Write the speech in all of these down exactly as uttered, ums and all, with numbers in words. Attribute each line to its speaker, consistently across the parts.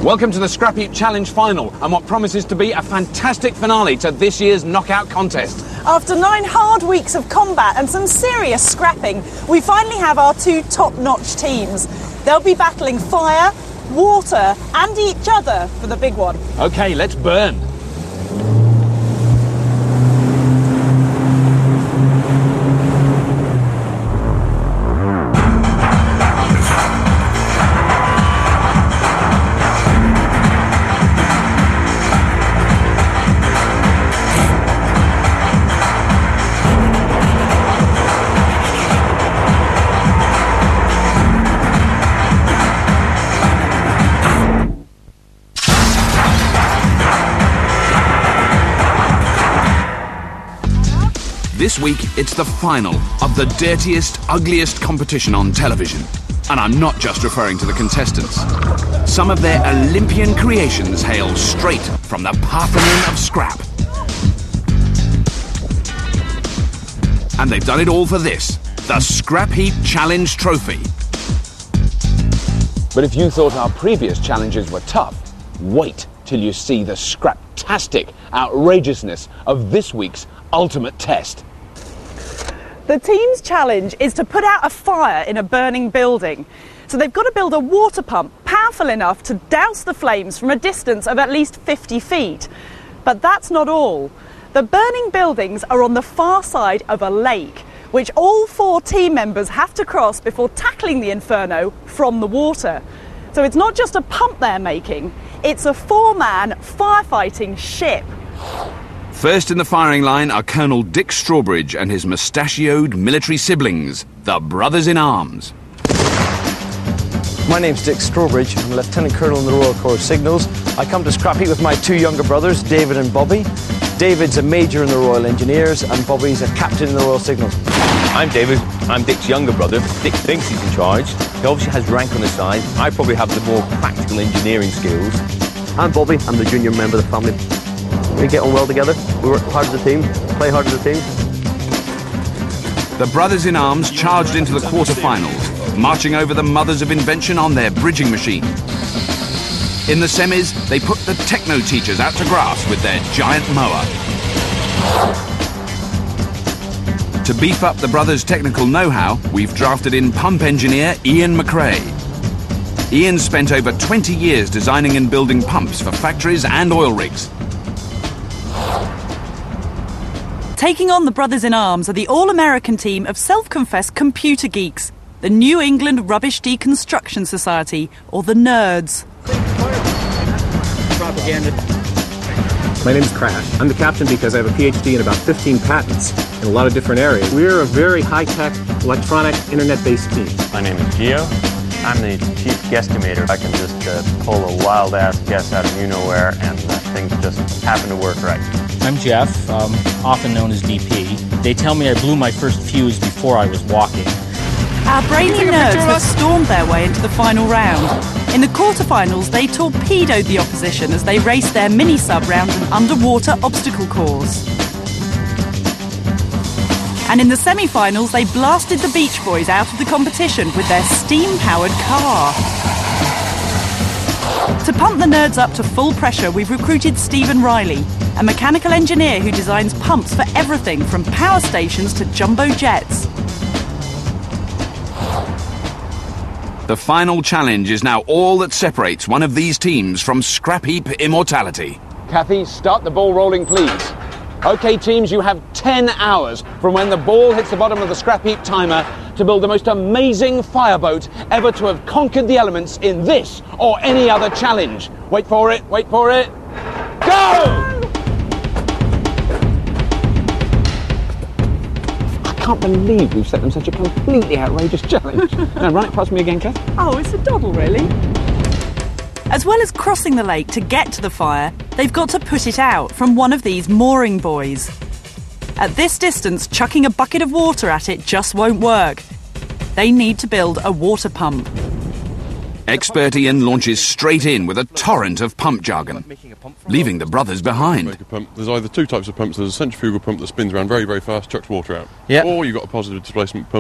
Speaker 1: Welcome to the Scrap Heap Challenge final and what promises to be a fantastic finale to this year's knockout contest.
Speaker 2: After nine hard weeks of combat and some serious scrapping, we finally have our two top-notch teams. They'll be battling fire, water and each other for the big one.
Speaker 1: OK, let's burn. This week, it's the final of the dirtiest, ugliest competition on television. And I'm not just referring to the contestants. Some of their Olympian creations hail straight from the Parthenon of scrap. And they've done it all for this, the Scrap Heap Challenge Trophy. But if you thought our previous challenges were tough, wait till you see the scraptastic outrageousness of this week's ultimate test.
Speaker 2: The team's challenge is to put out a fire in a burning building. So they've got to build a water pump powerful enough to douse the flames from a distance of at least fifty feet. But that's not all. The burning buildings are on the far side of a lake, which all four team members have to cross before tackling the inferno from the water. So it's not just a pump they're making, it's a four-man firefighting ship.
Speaker 1: First in the firing line are Colonel Dick Strawbridge and his mustachioed military siblings, the Brothers in Arms.
Speaker 3: My name's Dick Strawbridge. I'm a Lieutenant Colonel in the Royal Corps of Signals. I come to Scrap Heap with my two younger brothers, David and Bobby. David's a major in the Royal Engineers and Bobby's a captain in the Royal Signals.
Speaker 4: I'm David. I'm Dick's younger brother. Dick thinks he's in charge. He obviously has rank on his side. I probably have the more practical engineering skills.
Speaker 5: I'm Bobby. I'm the junior member of the family. We get on well together, we work hard as a team, play hard as a team.
Speaker 1: The Brothers in Arms charged into the quarter-finals, marching over the mothers of invention on their bridging machine. In the semis, they put the techno teachers out to grass with their giant mower. To beef up the brothers' technical know-how, we've drafted in pump engineer Ian McRae. Ian spent over twenty years designing and building pumps for factories and oil rigs.
Speaker 2: Taking on the Brothers in Arms are the all-American team of self-confessed computer geeks, the New England Rubbish Deconstruction Society, or the Nerds.
Speaker 6: Propaganda. My name is Crash. I'm the captain because I have a P H D and about fifteen patents in a lot of different areas. We're a very high-tech, electronic, internet-based team.
Speaker 7: My name is Gio. I'm the chief guesstimator. I can just uh, pull a wild-ass guess out of you-know-where, and uh, things just happen to work right.
Speaker 8: I'm Jeff, um, often known as D P. They tell me I blew my first fuse before I was walking.
Speaker 2: Our brainy nerds have stormed their way into the final round. In the quarterfinals, they torpedoed the opposition as they raced their mini-sub round an underwater obstacle course. And in the semi-finals, they blasted the Beach Boys out of the competition with their steam-powered car. To pump the nerds up to full pressure, we've recruited Stephen Riley, a mechanical engineer who designs pumps for everything from power stations to jumbo jets.
Speaker 1: The final challenge is now all that separates one of these teams from Scrap Heap immortality. Kathy, start the ball rolling, please. OK, teams, you have ten hours from when the ball hits the bottom of the Scrap Heap timer to build the most amazing fireboat ever to have conquered the elements in this or any other challenge. Wait for it, wait for it. Go! I can't believe we've set them such a completely outrageous challenge. Now, run it past me again, Kath.
Speaker 2: Oh, it's a doddle, really. As well as crossing the lake to get to the fire, they've got to put it out from one of these mooring buoys. At this distance, chucking a bucket of water at it just won't work. They need to build a water pump.
Speaker 1: Expert Ian launches straight in with a torrent of pump jargon, leaving the brothers behind.
Speaker 9: Make a pump. There's either two types of pumps. There's a centrifugal pump that spins around very, very fast, chucks water out.
Speaker 3: Yep.
Speaker 9: Or you've got a positive displacement pump,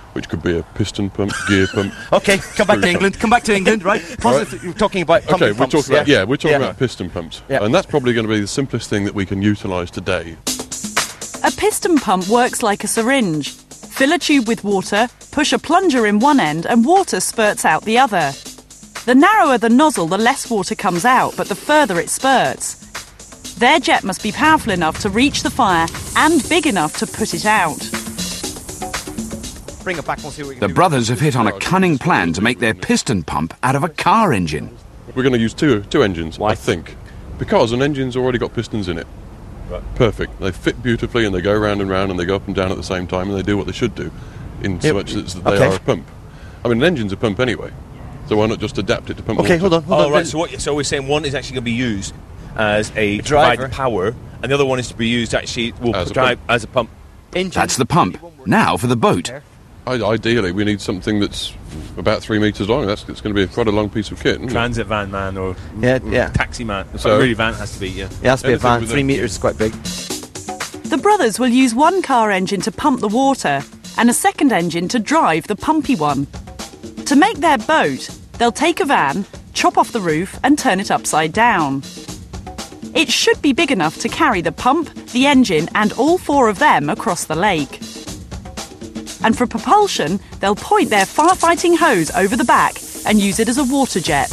Speaker 9: which could be a piston pump, gear pump.
Speaker 5: Okay, come back to England. Come back to England, right? Positive,
Speaker 9: Right.
Speaker 5: You're talking about pumping
Speaker 9: Okay, we're
Speaker 5: pumps,
Speaker 9: talking about
Speaker 5: yeah.
Speaker 9: yeah, we're talking
Speaker 5: Yeah.
Speaker 9: about piston pumps,
Speaker 5: Yeah.
Speaker 9: and that's probably going to be the simplest thing that we can utilise today.
Speaker 2: A piston pump works like a syringe. Fill a tube with water, push a plunger in one end and water spurts out the other. The narrower the nozzle, the less water comes out, but the further it spurts. Their jet must be powerful enough to reach the fire and big enough to put it out.
Speaker 5: Bring it back, we'll see what we can
Speaker 1: The
Speaker 5: do.
Speaker 1: brothers have hit on a cunning plan to make their piston pump out of a car engine.
Speaker 9: We're going to use two two engines, I think, because an engine's already got pistons in it.
Speaker 4: Right.
Speaker 9: Perfect. They fit beautifully, and they go round and round, and they go up and down at the same time, and they do what they should do, in so
Speaker 5: Yep.
Speaker 9: much as that they
Speaker 5: Okay.
Speaker 9: are a pump. I mean, an engine's a pump anyway, so why not just adapt it to pump
Speaker 5: Okay,
Speaker 9: water?
Speaker 5: hold on, hold
Speaker 4: Oh,
Speaker 5: on.
Speaker 4: right. So, what, so we're saying one is actually going to be used as a, to
Speaker 5: driver.
Speaker 4: provide the power, and the other one is to be used actually will
Speaker 9: As a
Speaker 4: drive
Speaker 9: pump.
Speaker 4: as a pump.
Speaker 5: Engine.
Speaker 1: That's the pump. Now for the boat.
Speaker 9: I, ideally, we need something that's about three metres long. That's it's going to be quite a long piece of kit. Isn't it?
Speaker 4: Transit van man or
Speaker 5: Yeah, yeah.
Speaker 4: taxi man. So
Speaker 9: So-
Speaker 4: really, van has to be. Yeah.
Speaker 5: It has to be a
Speaker 9: Anything
Speaker 5: van.
Speaker 9: with
Speaker 5: Three
Speaker 9: a-
Speaker 5: metres is quite big.
Speaker 2: The brothers will use one car engine to pump the water and a second engine to drive the pumpy one. To make their boat, they'll take a van, chop off the roof and turn it upside down. It should be big enough to carry the pump, the engine and all four of them across the lake. And for propulsion, they'll point their firefighting hose over the back and use it as a water jet.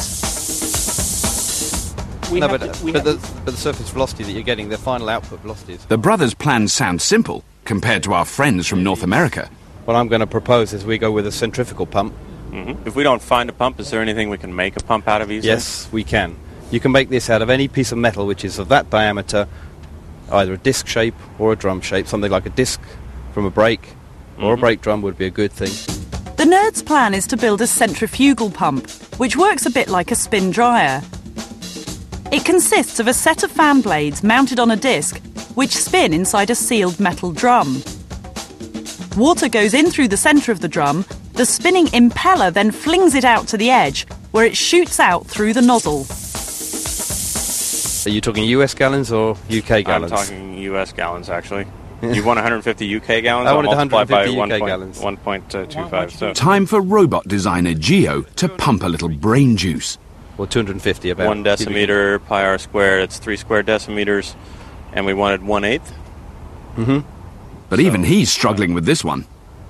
Speaker 10: We
Speaker 11: no,
Speaker 10: have
Speaker 11: but,
Speaker 10: to- we
Speaker 11: but,
Speaker 10: have
Speaker 11: the, but the surface velocity that you're getting, the final output velocity is...
Speaker 1: The brothers' plans sound simple compared to our friends from North America.
Speaker 11: What I'm going to propose is we go with a centrifugal pump.
Speaker 7: Mm-hmm. If we don't find a pump, is there anything we can make a pump out of easily?
Speaker 11: Yes, we can. You can make this out of any piece of metal which is of that diameter, either a disc shape or a drum shape. Something like a disc from a brake or a brake drum would be a good thing.
Speaker 2: The Nerd's plan is to build a centrifugal pump, which works a bit like a spin dryer. It consists of a set of fan blades mounted on a disc, which spin inside a sealed metal drum. Water goes in through the centre of the drum, the spinning impeller then flings it out to the edge, where it shoots out through the nozzle.
Speaker 11: Are you talking U S gallons or U K gallons?
Speaker 7: I'm talking U S gallons, actually. You want one hundred fifty U K gallons?
Speaker 11: I
Speaker 7: I'll
Speaker 11: wanted
Speaker 7: multiply by
Speaker 11: one hundred fifty
Speaker 7: one
Speaker 11: U K
Speaker 7: point-
Speaker 11: gallons.
Speaker 7: one point two five. So
Speaker 1: Time for robot designer Geo to pump a little brain juice.
Speaker 11: Or two hundred fifty about.
Speaker 7: one decimeter pi r squared, it's three square decimeters, and we wanted one eighth.
Speaker 11: Mm-hmm.
Speaker 1: But even he's struggling with this one.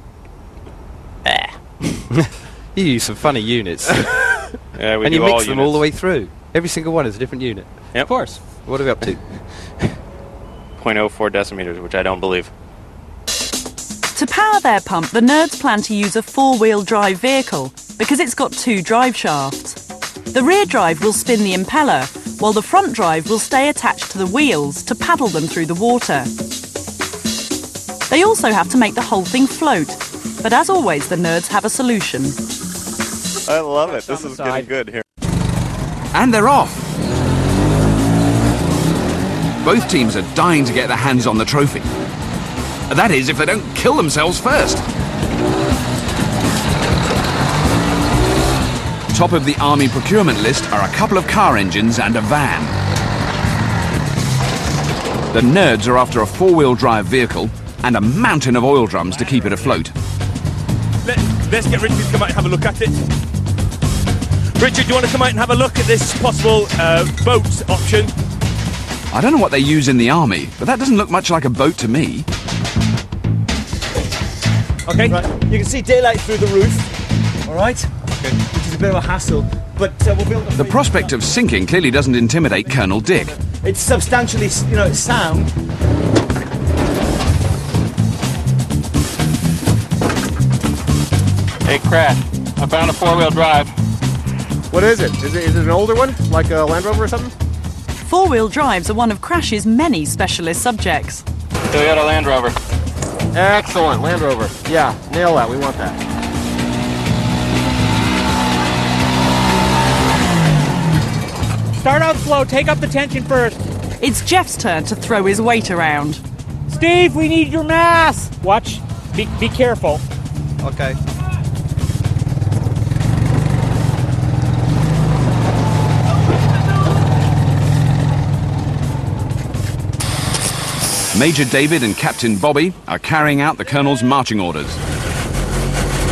Speaker 11: You use some funny units.
Speaker 7: Yeah, we
Speaker 11: and
Speaker 7: do
Speaker 11: you
Speaker 7: all
Speaker 11: mix them all
Speaker 7: units.
Speaker 11: the way through. Every single one is a different unit.
Speaker 7: Yep.
Speaker 11: Of course. What are we up to?
Speaker 7: zero point zero four decimeters, which I don't believe.
Speaker 2: To power their pump, the Nerds plan to use a four-wheel drive vehicle because it's got two drive shafts. The rear drive will spin the impeller, while the front drive will stay attached to the wheels to paddle them through the water. They also have to make the whole thing float, but as always, the Nerds have a solution.
Speaker 7: I love it. This is getting good here.
Speaker 1: And they're off! Both teams are dying to get their hands on the trophy. That is, if they don't kill themselves first. Top of the army procurement list are a couple of car engines and a van. The Nerds are after a four-wheel drive vehicle and a mountain of oil drums to keep it afloat.
Speaker 4: Let, let's get Richard to come out and have a look at it. Richard, do you want to come out and have a look at this possible uh, boat option?
Speaker 1: I don't know what they use in the army, but that doesn't look much like a boat to me.
Speaker 10: Okay. Right. You can see daylight through the roof. All right. Okay. Which is a bit of a hassle, but uh, we'll build.
Speaker 1: The prospect of sinking clearly doesn't intimidate Colonel Dick.
Speaker 10: It's substantially, you know, it's sound.
Speaker 6: Hey, Crash, I found a four-wheel drive. What is it? Is it is it an older one, like a Land Rover or something?
Speaker 2: Four-wheel drives are one of Crash's many specialist subjects.
Speaker 6: Toyota Land Rover. Excellent, Land Rover. Yeah, nail that. We want that.
Speaker 10: Start out slow. Take up the tension first.
Speaker 2: It's Jeff's turn to throw his weight around.
Speaker 10: Steve, we need your mass. Watch. Be be careful.
Speaker 11: Okay.
Speaker 1: Major David and Captain Bobby are carrying out the Colonel's marching orders.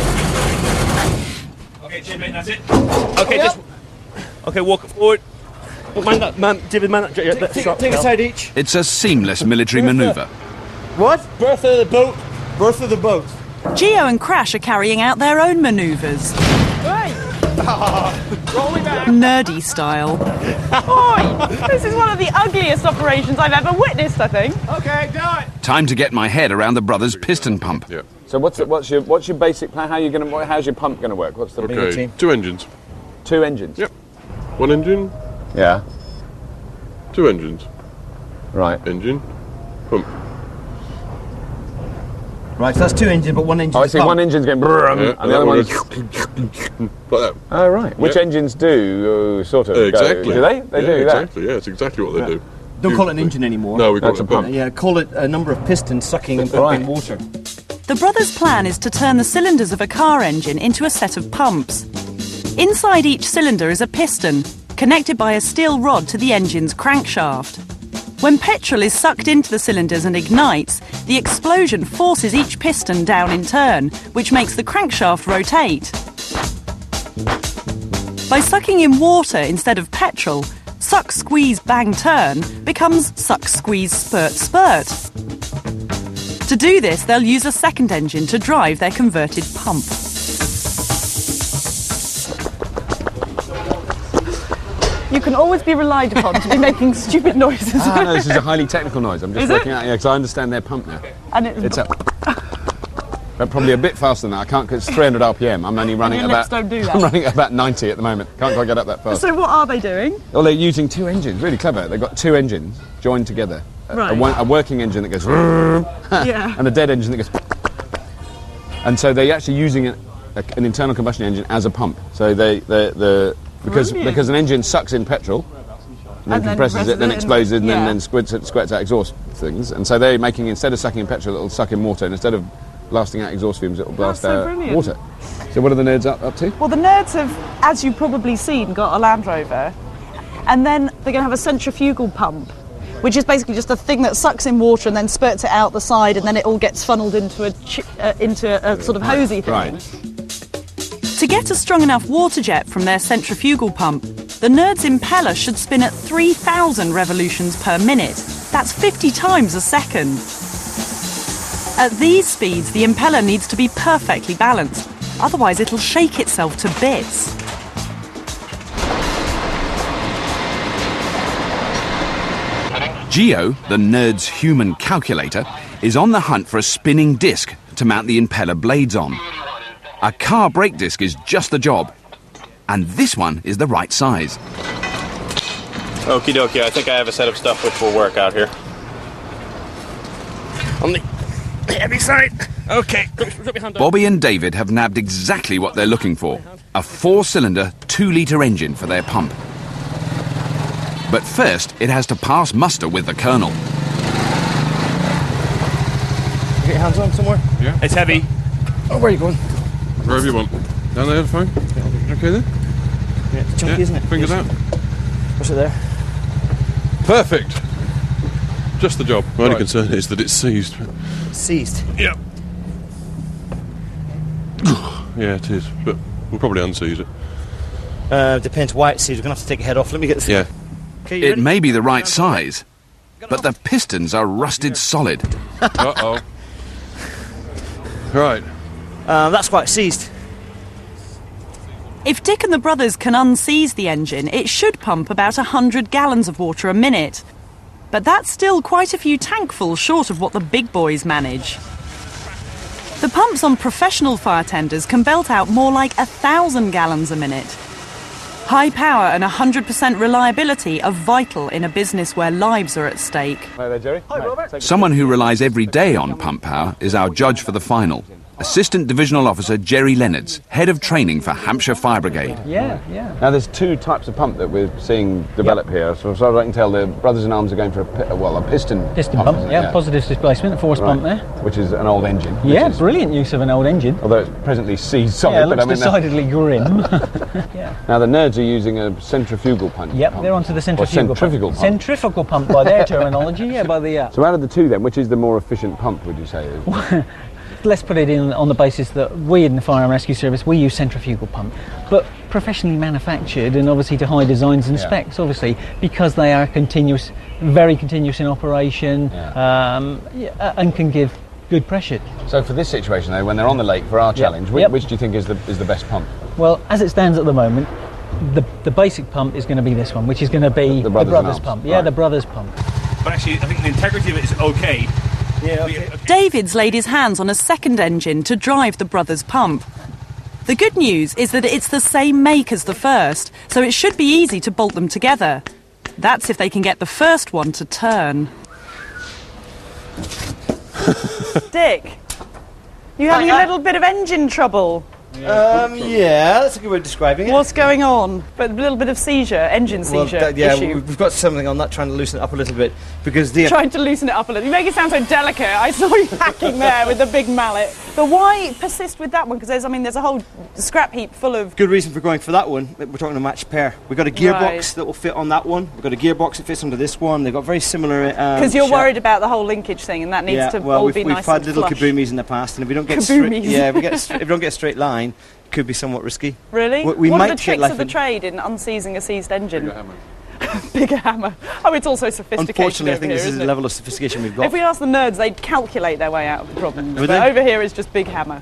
Speaker 4: that's it. Okay, just... Okay, walk it forward.
Speaker 10: Oh, man that, man, David, man that... Take,
Speaker 4: that
Speaker 10: take,
Speaker 4: strap
Speaker 10: take a
Speaker 4: now.
Speaker 10: side each.
Speaker 1: It's a seamless military manoeuvre.
Speaker 10: What? Bertha of the boat. Bertha of the boat.
Speaker 2: Geo and Crash are carrying out their own manoeuvres. Nerdy style. Oi! This is one of the ugliest operations I've ever witnessed, I think.
Speaker 10: Okay, do it!
Speaker 1: Time to get my head around the brothers' piston pump.
Speaker 9: Yeah.
Speaker 1: So what's the, what's your what's your basic plan? How are you going to? How's your pump going to work? What's the
Speaker 9: Okay, two engines.
Speaker 1: Two engines.
Speaker 9: Yep. One engine.
Speaker 1: Yeah.
Speaker 9: Two engines.
Speaker 1: Right.
Speaker 9: Engine. Pump.
Speaker 10: Right, so that's two engines, but one engine.
Speaker 1: Oh, I see.
Speaker 10: pump.
Speaker 1: One engine's going brrrr,
Speaker 9: Yeah,
Speaker 1: and the other one is
Speaker 9: like that.
Speaker 1: Oh right. Which
Speaker 9: Yeah.
Speaker 1: engines do uh, sort of
Speaker 9: Exactly.
Speaker 1: Go, do they? They
Speaker 9: yeah,
Speaker 1: do that.
Speaker 9: exactly. Yeah, it's exactly what they
Speaker 10: Yeah.
Speaker 9: do.
Speaker 10: Don't call it an engine anymore.
Speaker 9: No, we call
Speaker 1: That's
Speaker 9: it
Speaker 1: a
Speaker 9: a pump.
Speaker 1: pump.
Speaker 10: Yeah, call it a number of pistons sucking and
Speaker 1: Right.
Speaker 10: pumping water.
Speaker 2: The brothers' plan is to turn the cylinders of a car engine into a set of pumps. Inside each cylinder is a piston, connected by a steel rod to the engine's crankshaft. When petrol is sucked into the cylinders and ignites, the explosion forces each piston down in turn, which makes the crankshaft rotate. By sucking in water instead of petrol, suck, squeeze, bang, turn becomes suck, squeeze, spurt, spurt. To do this, they'll use a second engine to drive their converted pump. You can always be relied upon to be making stupid noises.
Speaker 1: Ah, no, this is a highly technical noise. I'm just
Speaker 2: Is
Speaker 1: working
Speaker 2: it?
Speaker 1: out, yeah, because I understand their pump now.
Speaker 2: And it's,
Speaker 1: It's up. But probably a bit faster than that. I can't, because it's three hundred R P M. I'm only running
Speaker 2: your
Speaker 1: at
Speaker 2: lips
Speaker 1: about.
Speaker 2: don't do that.
Speaker 1: I'm running at about ninety at the moment. Can't quite get up that fast.
Speaker 2: So what are they doing?
Speaker 1: Well, they're using two engines. Really clever. They've got two engines joined together. A,
Speaker 2: Right.
Speaker 1: a, one- a working engine that goes.
Speaker 2: Yeah.
Speaker 1: And a dead engine that goes. And so they're actually using an, a, an internal combustion engine as a pump. So they, they the because
Speaker 2: Brilliant.
Speaker 1: because an engine sucks in petrol. And then
Speaker 2: And then
Speaker 1: compresses
Speaker 2: presses
Speaker 1: it, then
Speaker 2: it and-
Speaker 1: explodes it, and then,
Speaker 2: yeah.
Speaker 1: then squirts, it, squirts out exhaust things. And so they're making, instead of sucking in petrol, it'll suck in water, and instead of blasting out exhaust fumes, it'll blast
Speaker 2: so
Speaker 1: out
Speaker 2: brilliant.
Speaker 1: water. So what are the nerds up, up to?
Speaker 2: Well, the nerds have, as you've probably seen, got a Land Rover, and then they're going to have a centrifugal pump, which is basically just a thing that sucks in water and then spurts it out the side, and then it all gets funneled into a chi- uh, into a, a sort of hosey thing.
Speaker 1: Right.
Speaker 2: To get a strong enough water jet from their centrifugal pump, the Nerd's impeller should spin at three thousand revolutions per minute. That's fifty times a second. At these speeds, the impeller needs to be perfectly balanced, otherwise it'll shake itself to bits.
Speaker 1: Geo, the Nerd's human calculator, is on the hunt for a spinning disc to mount the impeller blades on. A car brake disc is just the job, and this one is the right size.
Speaker 7: Okie dokie, I think I have a set of stuff which will work out here.
Speaker 4: On the heavy side. Okay.
Speaker 1: Bobby and David have nabbed exactly what they're looking for, a four-cylinder, two-litre engine for their pump. But first, it has to pass muster with the Colonel.
Speaker 10: Get your hands on somewhere.
Speaker 9: Yeah.
Speaker 4: It's heavy.
Speaker 10: Oh, where are you going?
Speaker 9: Wherever you want. Down there, fine. Okay then.
Speaker 10: Yeah, it's chunky,
Speaker 9: Yeah,
Speaker 10: isn't it?
Speaker 9: fingers out.
Speaker 10: Push it there.
Speaker 9: Perfect. Just the job. My only
Speaker 10: Right.
Speaker 9: concern is that it's seized.
Speaker 10: Seized.
Speaker 9: Yeah. Yeah, it is. But we'll probably unseize it.
Speaker 10: Uh, depends why it's seized. We're going to have to take your head off. Let me get this.
Speaker 9: Yeah.
Speaker 10: Okay, you
Speaker 1: It
Speaker 10: ready?
Speaker 1: may be the right size, but the pistons are rusted solid.
Speaker 9: Uh-oh. Right.
Speaker 10: Uh, that's why it's seized.
Speaker 2: If Dick and the brothers can unseize the engine, it should pump about one hundred gallons of water a minute. But that's still quite a few tankfuls short of what the big boys manage. The pumps on professional fire tenders can belt out more like a thousand gallons a minute. High power and one hundred percent reliability are vital in a business where lives are at stake.
Speaker 1: Hi there, Jerry. Hi, Robert. Someone who relies every day on pump power is our judge for the final. Assistant Divisional Officer Jerry Leonards, Head of Training for Hampshire Fire Brigade.
Speaker 12: Yeah, yeah.
Speaker 1: Now, there's two types of pump that we're seeing develop here. So, so I can tell the Brothers in Arms are going for a, pi- well, a piston
Speaker 12: Piston pump,
Speaker 1: isn't it?
Speaker 12: yeah, positive displacement, force
Speaker 1: Right.
Speaker 12: pump there.
Speaker 1: Which is an old engine. which
Speaker 12: Yeah,
Speaker 1: is-
Speaker 12: brilliant use of an old engine.
Speaker 1: Although it's presently seized solid.
Speaker 12: Yeah, it
Speaker 1: but
Speaker 12: looks
Speaker 1: I mean, that-
Speaker 12: decidedly grim. yeah.
Speaker 1: Now, the nerds are using a centrifugal pump.
Speaker 12: Yep,
Speaker 1: pump.
Speaker 12: they're onto the
Speaker 1: Or
Speaker 12: centrifugal
Speaker 1: centrifugal
Speaker 12: pump.
Speaker 1: pump.
Speaker 12: Centrifugal pump by their terminology, yeah, by the... Uh,
Speaker 1: So out of the two then, which is the more efficient pump, would you say?
Speaker 12: let's put it in on the basis that we in the Fire and Rescue Service, we use centrifugal pump, but professionally manufactured and obviously to high designs and
Speaker 1: Yeah.
Speaker 12: specs, obviously, because they are continuous, very continuous in operation,
Speaker 1: Yeah.
Speaker 12: um, yeah, and can give good pressure.
Speaker 1: So for this situation, though, when they're on the lake for our
Speaker 12: Yep.
Speaker 1: challenge, which,
Speaker 12: Yep.
Speaker 1: which do you think is the is the best pump?
Speaker 12: Well, as it stands at the moment, the the basic pump is going to be this one, which is going to be the,
Speaker 1: Brothers in
Speaker 12: Brothers
Speaker 1: Arms.
Speaker 12: pump. Yeah,
Speaker 1: Right.
Speaker 12: the Brothers pump.
Speaker 4: But actually, I think the integrity of it is okay.
Speaker 10: Yeah, okay.
Speaker 2: David's laid his hands on a second engine to drive the Brothers pump. The good news is that it's the same make as the first, so it should be easy to bolt them together. That's if they can get the first one to turn. Dick, you having a little bit of engine trouble?
Speaker 3: Um, yeah, that's a good way of describing it.
Speaker 2: What's going on? But a little bit of seizure, engine
Speaker 3: Well,
Speaker 2: seizure
Speaker 3: that- yeah,
Speaker 2: issue.
Speaker 3: we've got something on that trying to loosen it up a little bit because the
Speaker 2: Trying to loosen it up a little. You make it sound so delicate. I saw you hacking there with the big mallet. But why persist with that one? Because there's, I mean, there's a whole scrap heap full of.
Speaker 3: good reason for going for that one. We're talking a matched pair. We've got a gearbox
Speaker 2: Right.
Speaker 3: that will fit on that one. We've got a gearbox that fits onto this one. They've got very similar.
Speaker 2: Because
Speaker 3: Because
Speaker 2: you're worried about the whole linkage thing, and that needs
Speaker 3: yeah,
Speaker 2: to
Speaker 3: well,
Speaker 2: all
Speaker 3: we've,
Speaker 2: be
Speaker 3: we've
Speaker 2: nice
Speaker 3: had
Speaker 2: and
Speaker 3: little
Speaker 2: flush.
Speaker 3: kaboomies in the past, and if we don't get straight,
Speaker 2: Kaboomies.
Speaker 3: yeah, if we, get, a str- if we don't get a straight line, it could be somewhat risky.
Speaker 2: Really?
Speaker 3: We, we
Speaker 2: what
Speaker 3: might
Speaker 2: are the
Speaker 3: get
Speaker 2: tricks
Speaker 3: like
Speaker 2: of the
Speaker 3: an-
Speaker 2: trade in unseizing a seized engine? Bigger hammer. Bigger hammer. Oh, it's also sophisticated.
Speaker 3: Unfortunately, I
Speaker 2: over
Speaker 3: think
Speaker 2: here,
Speaker 3: this is
Speaker 2: isn't
Speaker 3: the
Speaker 2: it?
Speaker 3: level of sophistication we've got.
Speaker 2: If we ask the nerds, they'd calculate their way out of the problem.
Speaker 3: Would
Speaker 2: But
Speaker 3: they?
Speaker 2: over here is just big hammer.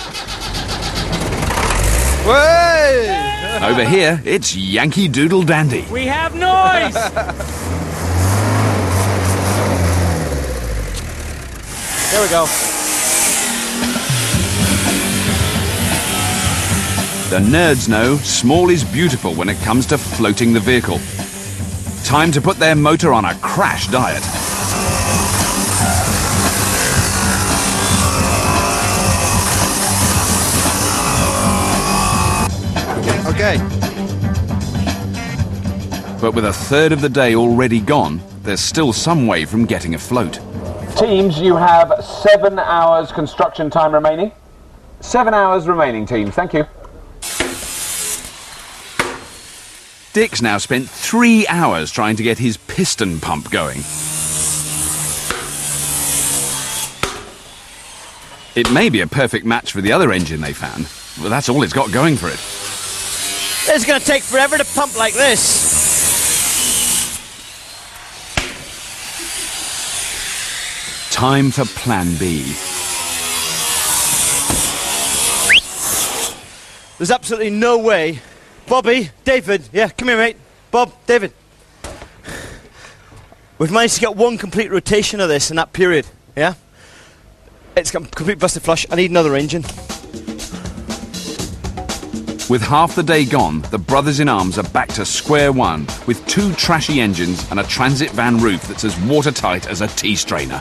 Speaker 1: Over here, it's Yankee Doodle Dandy.
Speaker 4: We have noise!
Speaker 3: There we go.
Speaker 1: The nerds know small is beautiful when it comes to floating the vehicle. Time to put their motor on a crash diet.
Speaker 3: Okay.
Speaker 1: But with a third of the day already gone, there's still some way from getting afloat.
Speaker 13: Teams, you have seven hours construction time remaining. Seven hours remaining, teams. Thank you.
Speaker 1: Dick's now spent three hours trying to get his piston pump going. It may be a perfect match for the other engine they found, but that's all it's got going for it.
Speaker 3: It's going to take forever to pump like this.
Speaker 1: Time for Plan B.
Speaker 3: There's absolutely no way. Bobby, David, yeah, come here, mate. Bob, David. We've managed to get one complete rotation of this in that period, yeah? It's got complete busted flush. I need another engine.
Speaker 1: With half the day gone, the brothers in arms are back to square one with two trashy engines and a transit van roof that's as watertight as a tea strainer.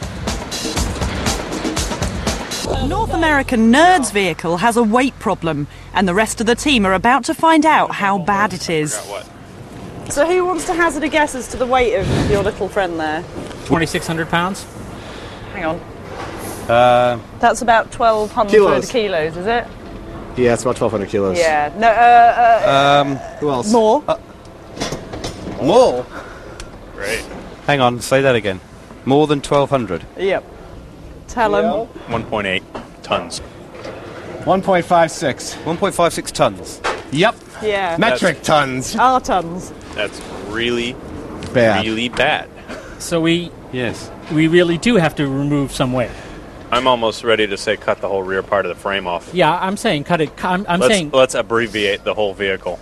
Speaker 2: North American Nerd's vehicle has a weight problem, and the rest of the team are about to find out how bad it is. So who wants to hazard a guess as to the weight of your little friend there?
Speaker 8: twenty-six hundred pounds?
Speaker 2: Hang on.
Speaker 6: Uh,
Speaker 2: That's about twelve hundred
Speaker 6: Kilos.
Speaker 2: kilos, is it?
Speaker 6: yeah, it's about twelve hundred kilos.
Speaker 2: Yeah. No, uh, uh,
Speaker 11: Um,
Speaker 6: Who else?
Speaker 2: more.
Speaker 11: more?
Speaker 7: Great.
Speaker 11: Hang on, say that again. More than twelve hundred.
Speaker 2: Yep. Tell him.
Speaker 7: one point eight tons.
Speaker 6: one point five six.
Speaker 11: one point five six tons.
Speaker 6: Yep.
Speaker 2: Yeah.
Speaker 6: Metric tons.
Speaker 2: Our tons.
Speaker 7: That's really,
Speaker 6: Bad.
Speaker 7: really bad.
Speaker 8: So we
Speaker 11: Yes.
Speaker 8: we really do have to remove some weight.
Speaker 7: I'm almost ready to say cut the whole rear part of the frame off.
Speaker 8: Yeah, I'm saying cut it. I'm, I'm
Speaker 7: let's,
Speaker 8: saying
Speaker 7: let's abbreviate the whole vehicle.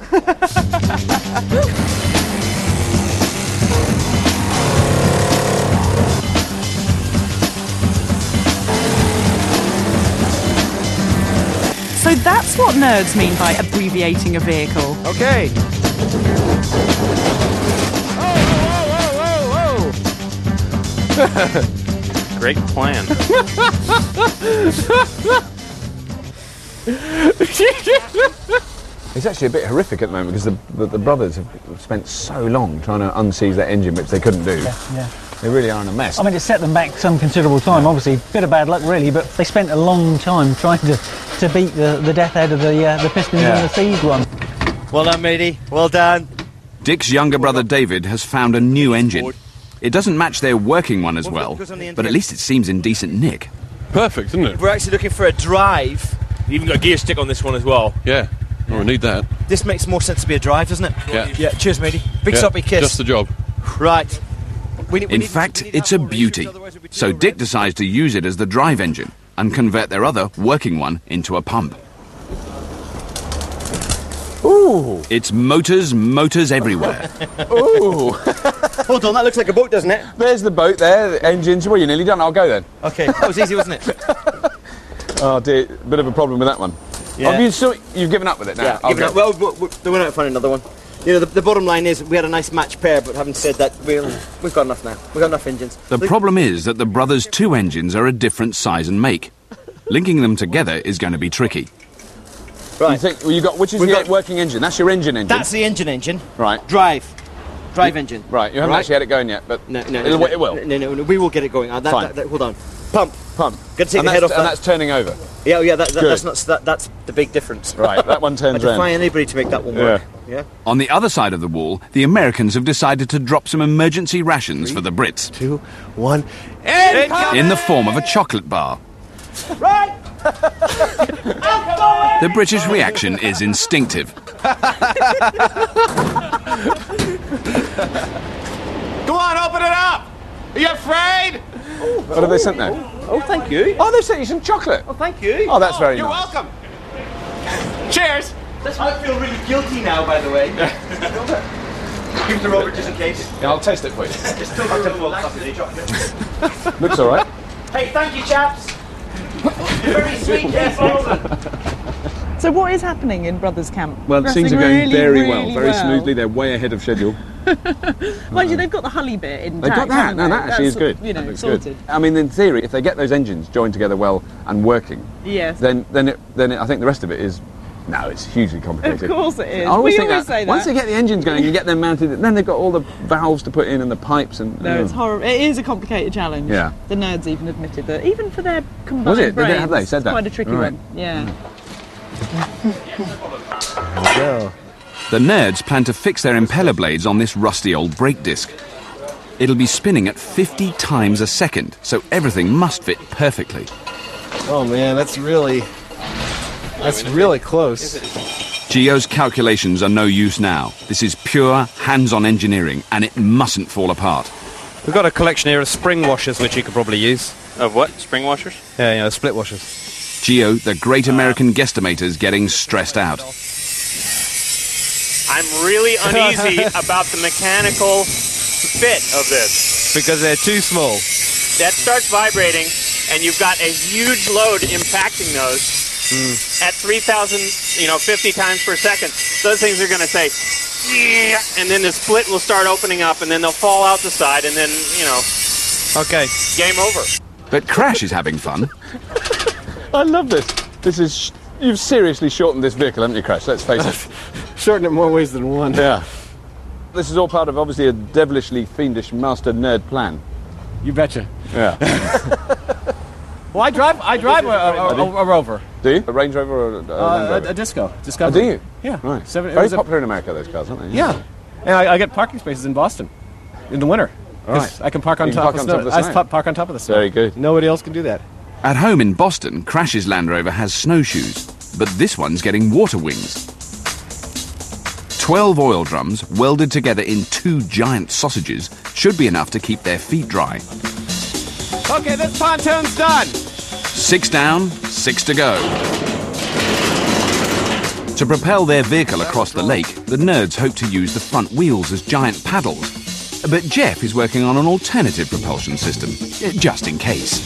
Speaker 2: So that's what nerds mean by abbreviating a vehicle.
Speaker 6: Okay.
Speaker 7: Great plan.
Speaker 1: It's actually a bit horrific at the moment because the, the, the brothers have spent so long trying to unseize that engine, which they couldn't do.
Speaker 12: Yeah.
Speaker 1: They really are in a mess.
Speaker 12: I mean, it set them back some considerable time. Obviously, bit of bad luck, really, but they spent a long time trying to, to beat the, the death out of the uh, the pistons
Speaker 1: Yeah.
Speaker 12: and the seized one.
Speaker 3: Well done, matey. Well done.
Speaker 1: Dick's younger brother David has found a new engine. It doesn't match their working one as well, but at least it seems in decent nick.
Speaker 9: Perfect, isn't it?
Speaker 10: We're actually looking for a drive.
Speaker 4: You even got a gear stick on this one as well.
Speaker 9: Yeah. Oh, we need that.
Speaker 10: This makes more sense to be a drive, doesn't it?
Speaker 9: Yeah.
Speaker 10: Yeah. Cheers, matey. Big
Speaker 9: Yeah,
Speaker 10: soppy kiss.
Speaker 9: Just the job.
Speaker 10: Right. We, we
Speaker 1: In
Speaker 10: need,
Speaker 1: fact, it's a beauty. So Dick decides to use it as the drive engine and convert their other working one into a pump.
Speaker 10: Ooh.
Speaker 1: It's motors, motors everywhere.
Speaker 10: Ooh. Hold on, that looks like a boat, doesn't it?
Speaker 1: There's the boat there, the engines. Well, you're nearly done. I'll go then.
Speaker 10: Okay, that was easy, wasn't it?
Speaker 1: Oh dear, bit of a problem with that one.
Speaker 10: Yeah.
Speaker 1: Have you still, you've given up with it now?
Speaker 10: Yeah,
Speaker 1: I'll
Speaker 10: given
Speaker 1: go.
Speaker 10: up. Well, we- we- they went out to find another one. You know, the, the bottom line is we had a nice match pair, but having said that, we'll, we've got enough now. We've got enough engines.
Speaker 1: The
Speaker 10: Look-
Speaker 1: problem is that the brothers' two engines are a different size and make. Linking them together is going to be tricky.
Speaker 10: Right.
Speaker 1: You think, well, you got, which is
Speaker 10: We've
Speaker 1: the
Speaker 10: got-
Speaker 1: working engine? That's your engine engine?
Speaker 10: That's the engine engine.
Speaker 1: Right.
Speaker 10: Drive. Drive engine.
Speaker 1: Right, you haven't
Speaker 10: Right.
Speaker 1: actually had it going yet, but
Speaker 10: No, no,
Speaker 1: it'll,
Speaker 10: no,
Speaker 1: it will.
Speaker 10: No, no, no, we will get it going. Uh, that,
Speaker 1: Fine.
Speaker 10: that, that, hold on. Pump.
Speaker 1: Pump.
Speaker 10: Got to take
Speaker 1: and
Speaker 10: the head
Speaker 1: that's,
Speaker 10: off
Speaker 1: and
Speaker 10: that.
Speaker 1: that's turning over.
Speaker 10: Yeah, yeah, that, that,
Speaker 1: Good.
Speaker 10: that's not that, that's the big difference.
Speaker 1: Right, that one turns
Speaker 10: I defy
Speaker 1: round.
Speaker 10: anybody to make that one work. Yeah.
Speaker 1: On the other side of the wall, the Americans have decided to drop some emergency rations for the Brits.
Speaker 10: Two, one.
Speaker 1: In the form of a chocolate bar.
Speaker 10: Right.
Speaker 1: The British reaction is instinctive.
Speaker 14: Go on, open it up! Are you afraid?
Speaker 1: What have they sent there?
Speaker 10: Oh, thank you.
Speaker 1: Oh, they've sent you some chocolate.
Speaker 10: Oh, thank you.
Speaker 1: Oh, that's very
Speaker 14: You're
Speaker 1: nice.
Speaker 14: welcome. Cheers.
Speaker 10: I feel really guilty now, by the way. Give it to Robert just in case.
Speaker 1: Yeah, I'll taste it for you.
Speaker 10: It's still got to relax chocolate.
Speaker 1: Looks all right.
Speaker 10: Hey, thank you, chaps. You're very sweet, yes,
Speaker 2: So what is happening in Brothers Camp?
Speaker 1: Well,
Speaker 2: Progressing
Speaker 1: things are going
Speaker 2: really,
Speaker 1: very
Speaker 2: really
Speaker 1: well, very smoothly. They're way ahead of schedule.
Speaker 2: Mind you, they've got the Hully bit in.
Speaker 1: They've got that. No, that actually is
Speaker 2: That's,
Speaker 1: good.
Speaker 2: You know,
Speaker 1: That looks
Speaker 2: sorted.
Speaker 1: good. I mean, in theory, if they get those engines joined together well and working,
Speaker 2: Yes.
Speaker 1: then then it, then it, I think the rest of it is. No, it's hugely complicated.
Speaker 2: Of course it is.
Speaker 1: I always
Speaker 2: We
Speaker 1: think
Speaker 2: always
Speaker 1: that
Speaker 2: say that.
Speaker 1: once they get the engines going, you get them mounted. Then they've got all the valves to put in and the pipes and.
Speaker 2: No,
Speaker 1: oh.
Speaker 2: it's horrible. It is a complicated challenge.
Speaker 1: Yeah.
Speaker 2: The nerds even admitted that, even for their combined
Speaker 1: Was it? They
Speaker 2: brains,
Speaker 1: did- have they said
Speaker 2: it's
Speaker 1: that?
Speaker 2: quite a tricky
Speaker 1: Right.
Speaker 2: one. Yeah.
Speaker 1: The nerds plan to fix their impeller blades on this rusty old brake disc. It'll be spinning at fifty times a second, so everything must fit perfectly.
Speaker 15: Oh man, that's really, that's really close.
Speaker 1: Gio's calculations are no use now. This is pure hands-on engineering, and it mustn't fall apart.
Speaker 11: We've got a collection here of spring washers which you could probably use.
Speaker 7: Of what? Spring washers?
Speaker 11: Yeah, you know, split washers.
Speaker 1: Gio, the great American guesstimator's getting stressed out.
Speaker 7: I'm really uneasy about the mechanical fit of this.
Speaker 11: Because they're too small.
Speaker 7: That starts vibrating, and you've got a huge load impacting those
Speaker 11: Mm.
Speaker 7: at three thousand, you know, fifty times per second. Those things are going to say, yeah, and then the split will start opening up, and then they'll fall out the side, and then, you know,
Speaker 11: okay,
Speaker 7: game over.
Speaker 1: But Crash is having fun.
Speaker 16: I love this. This is... Sh- you've seriously shortened this vehicle, haven't you, Crash? Let's face it.
Speaker 15: Shortened it more ways than one.
Speaker 16: Yeah. This is all part of, obviously, a devilishly fiendish master nerd plan.
Speaker 15: You betcha.
Speaker 16: Yeah.
Speaker 15: Well, I drive. I drive a, a, a, a Rover.
Speaker 16: Do you? A Range Rover or a, a Land
Speaker 15: Uh,
Speaker 16: Rover?
Speaker 15: a, a Disco.
Speaker 16: Oh,
Speaker 15: Discovery.
Speaker 16: do you?
Speaker 15: Yeah.
Speaker 16: Right.
Speaker 15: Seven, it
Speaker 16: Very
Speaker 15: was a-
Speaker 16: popular in America, those cars, aren't they?
Speaker 15: Yeah. And I, I get parking spaces in Boston in the winter. 'Cause
Speaker 16: Right.
Speaker 15: I can park on
Speaker 16: You can
Speaker 15: top
Speaker 16: park
Speaker 15: of
Speaker 16: on
Speaker 15: snow.
Speaker 16: top of the
Speaker 15: I
Speaker 16: snow.
Speaker 15: pa- park on top of the snow.
Speaker 16: Very good.
Speaker 15: Nobody else can do that.
Speaker 1: At home in Boston, Crash's Land Rover has snowshoes, but this one's getting water wings. Twelve oil drums welded together in two giant sausages should be enough to keep their feet dry.
Speaker 15: Okay, this pontoon's done.
Speaker 1: Six down, six to go. To propel their vehicle across the lake, the nerds hope to use the front wheels as giant paddles. But Jeff is working on an alternative propulsion system, eh, just in case.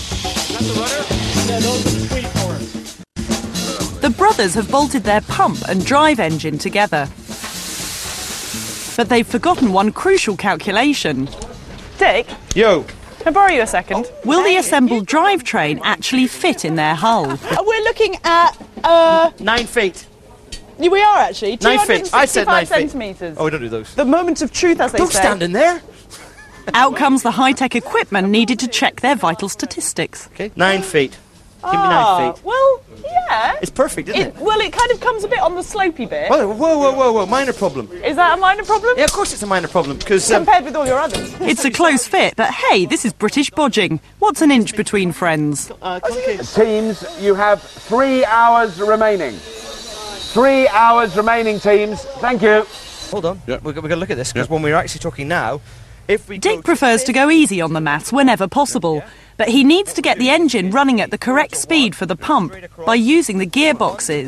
Speaker 2: The brothers have bolted their pump and drive engine together. But they've forgotten one crucial calculation. Dick?
Speaker 11: Yo.
Speaker 2: Can I borrow you a second? Will the assembled drivetrain actually fit in their hull? We're looking at, uh...
Speaker 10: Nine feet.
Speaker 2: We are actually.
Speaker 10: Nine feet. I said nine feet.
Speaker 2: centimetres.
Speaker 11: Oh, we don't do those.
Speaker 2: The moment of truth, as they
Speaker 10: Don't
Speaker 2: say.
Speaker 10: stand in there.
Speaker 2: Out comes the high-tech equipment needed to check their vital statistics.
Speaker 10: Okay. Nine feet.
Speaker 3: Give me nine feet.
Speaker 2: Well, yeah.
Speaker 3: It's perfect, isn't it?
Speaker 2: it? Well, it kind of comes a bit on the slopey bit.
Speaker 3: Whoa, whoa, whoa, whoa, whoa, minor problem.
Speaker 2: Is that a minor problem?
Speaker 3: Yeah, of course it's a minor problem, because... Um,
Speaker 2: Compared with all your others. It's a close fit, but hey, this is British bodging. What's an inch between friends?
Speaker 13: Uh, teams, you have three hours remaining. Three hours remaining, teams. Thank you.
Speaker 3: Hold on.
Speaker 9: Yep.
Speaker 3: We're, we're going to look at this, because yep. when we're actually talking now, if we
Speaker 2: Dick prefers to go easy on the maths whenever possible, but he needs to get the engine running at the correct speed for the pump by using the gearboxes.